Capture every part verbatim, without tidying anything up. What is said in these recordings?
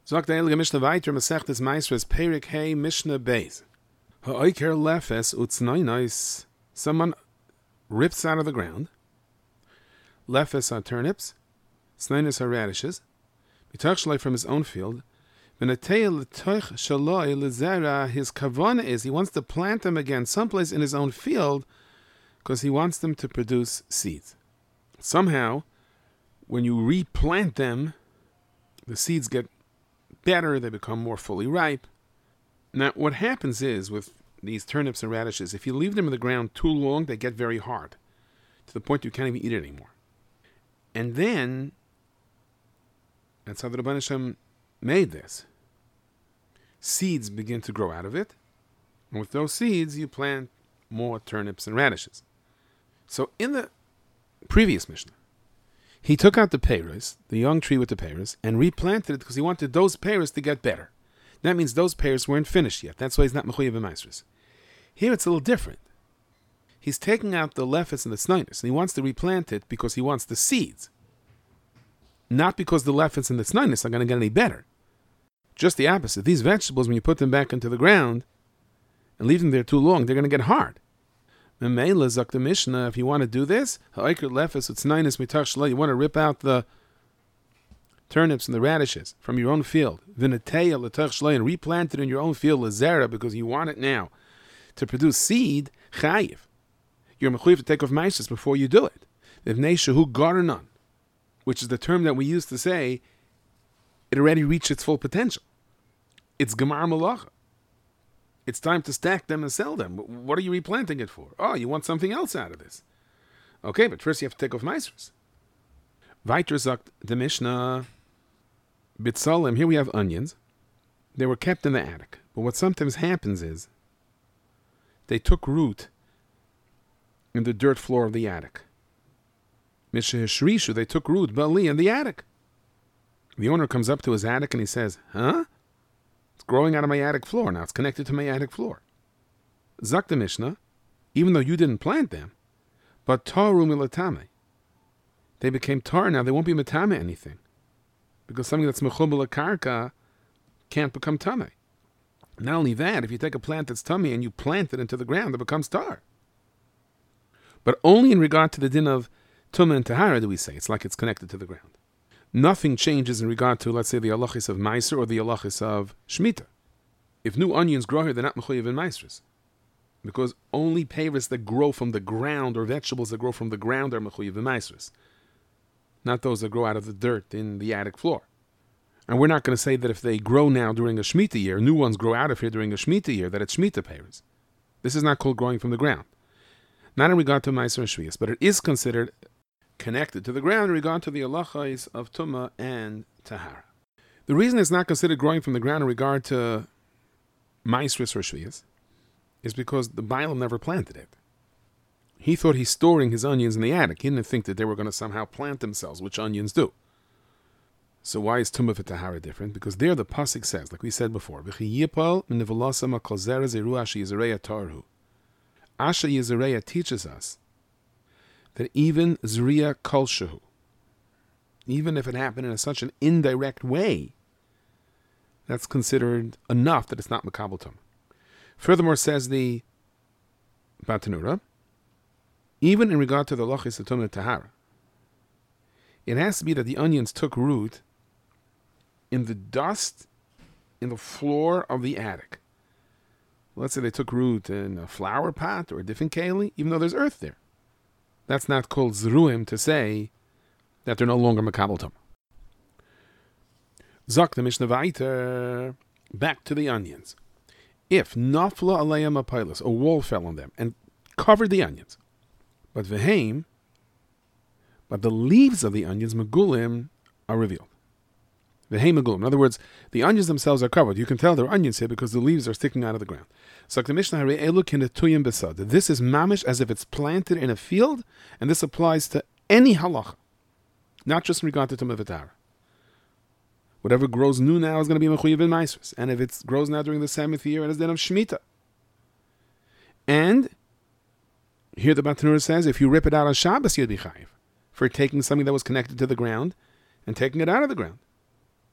Sagt der Heilige Mishnah weiter, Masechtes Maasros, Perik Hey Mishnah Beis. Ha'oiker lefes utznoinos. Someone rips out of the ground. Lefes are turnips. Snoinos are radishes. Mitach from his own field. V'natei l'toich shaloi l'zera. His kavana is he wants to plant them again someplace in his own field because he wants them to produce seeds. Somehow, when you replant them, the seeds get better, they become more fully ripe. Now, what happens is, with these turnips and radishes, if you leave them in the ground too long, they get very hard, to the point you can't even eat it anymore. And then, that's how the Rebbeinu Shem made this. Seeds begin to grow out of it, and with those seeds, you plant more turnips and radishes. So, in the previous Mishnah, he took out the peiros, the young tree with the peiros, and replanted it because he wanted those peiros to get better. That means those peiros weren't finished yet. That's why he's not mechuyev b'maasros. Here it's a little different. He's taking out the lefes and the snoinus, and he wants to replant it because he wants the seeds. Not because the lefes and the snoinus are going to get any better. Just the opposite. These vegetables, when you put them back into the ground and leave them there too long, they're going to get hard. Memela zok the Mishnah, if you want to do this, ha'oiker lefes utznoinos mitach shelo, you want to rip out the turnips and the radishes from your own field, v'nateya l'tach shelo, and replant it in your own field l'zera because you want it now to produce seed. Chayiv, you're mechuyev to take off ma'asos before you do it. V'nei shehu garanon, which is the term that we used to say it already reached its full potential. It's gemar malacha. It's time to stack them and sell them. What are you replanting it for? Oh, you want something else out of this. Okay, but first you have to take off maasros. Weiter sagt the Mishnah, Bitzalim, here we have onions. They were kept in the attic. But what sometimes happens is they took root in the dirt floor of the attic. Mishahishrishu, they took root, Bali, in the attic. The owner comes up to his attic and he says, huh? It's growing out of my attic floor. Now it's connected to my attic floor. Zak the Mishnah, even though you didn't plant them, but taru milatame. They became tar now. They won't be matame anything. Because something that's mechubel karka can't become tame. Not only that, if you take a plant that's tummy and you plant it into the ground, it becomes tar. But only in regard to the din of tumah and tahara do we say it's like it's connected to the ground. Nothing changes in regard to, let's say, the halachis of meiser or the halachis of shmita. If new onions grow here, they're not mechuyev in meisers. Because only peiros that grow from the ground or vegetables that grow from the ground are mechuyev in meisers. Not those that grow out of the dirt in the attic floor. And we're not going to say that if they grow now during a shmita year, new ones grow out of here during a shmita year, that it's shmita peiros. This is not called growing from the ground. Not in regard to meiser and shvius, but it is considered connected to the ground in regard to the halachos of tumah and tahara. The reason it's not considered growing from the ground in regard to maasros or shvius is because the Bailam never planted it. He thought he's storing his onions in the attic. He didn't think that they were going to somehow plant themselves, which onions do. So why is tumah for tahara different? Because there the pasuk says, like we said before, V'chi min nivolasa makol zera zeru asher yizareya tarhu. Asher yizareya teaches us that even Zriya Kolshahu, even if it happened in a, such an indirect way, that's considered enough that it's not Makabel Tumah. Furthermore, says the Batanura, even in regard to the Lochis of Tumah Tahara, it has to be that the onions took root in the dust in the floor of the attic. Let's say they took root in a flower pot or a different keli, even though there's earth there. That's not called zeruim to say that they're no longer makabel tumah. Zok the Mishnah weiter, back to the onions. If nafla aleim apilas, a wall fell on them and covered the onions, but veheim, but the leaves of the onions megulim are revealed. Veheim megulim. In other words, the onions themselves are covered. You can tell they're onions here because the leaves are sticking out of the ground. So the Mishnah this is mamish as if it's planted in a field, and this applies to any halacha, not just in regard to tumah v'tahara. Whatever grows new now is going to be mechuyev in meisros, and if it grows now during the seventh year, it is then of shmita. And here the Batanura says, if you rip it out on Shabbos, you'd be chayiv for taking something that was connected to the ground and taking it out of the ground.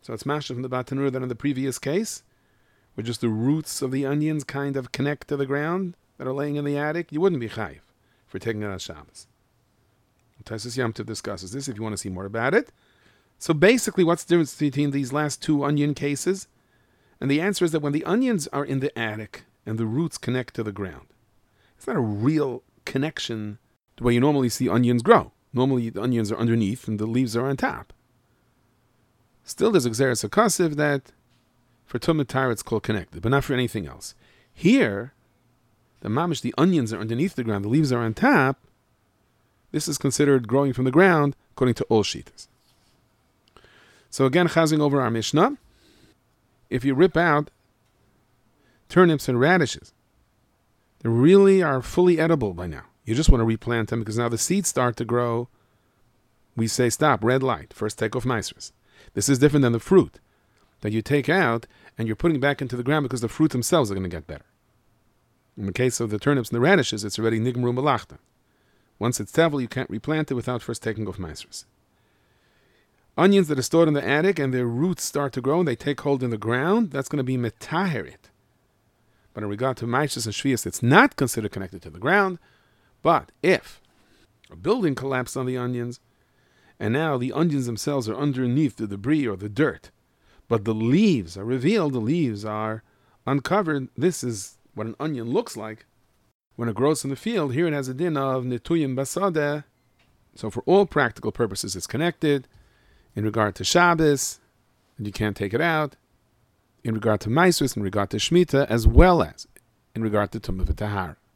So it's mashal from the Batanur that in the previous case, where just the roots of the onions kind of connect to the ground that are laying in the attic, you wouldn't be chayiv for taking it on Shabbos. Taisus Yom Tov discusses this if you want to see more about it. So basically, what's the difference between these last two onion cases? And the answer is that when the onions are in the attic and the roots connect to the ground, it's not a real connection the way you normally see onions grow. Normally, the onions are underneath and the leaves are on top. Still, there's a Gzeres HaKasiv that for Tumah Tara it's called connected, but not for anything else. Here, the mamish, the onions are underneath the ground, the leaves are on top. This is considered growing from the ground according to all Shitas. So again, chazing over our Mishnah, if you rip out turnips and radishes, they really are fully edible by now. You just want to replant them because now the seeds start to grow. We say stop, red light, first take off maasros. This is different than the fruit that you take out and you're putting back into the ground because the fruit themselves are going to get better. In the case of the turnips and the radishes, it's already nigmru malachta. Once it's tevel, you can't replant it without first taking off maasros. Onions that are stored in the attic and their roots start to grow and they take hold in the ground, that's going to be metaherit. But in regard to maasros and shvius, it's not considered connected to the ground. But if a building collapsed on the onions, and now the onions themselves are underneath the debris or the dirt, but the leaves are revealed, the leaves are uncovered, this is what an onion looks like when it grows in the field. Here it has a din of netuyim basadeh. So for all practical purposes, it's connected. In regard to Shabbos, and you can't take it out. In regard to maasros, in regard to Shemitah, as well as in regard to Tumah v'Tahara.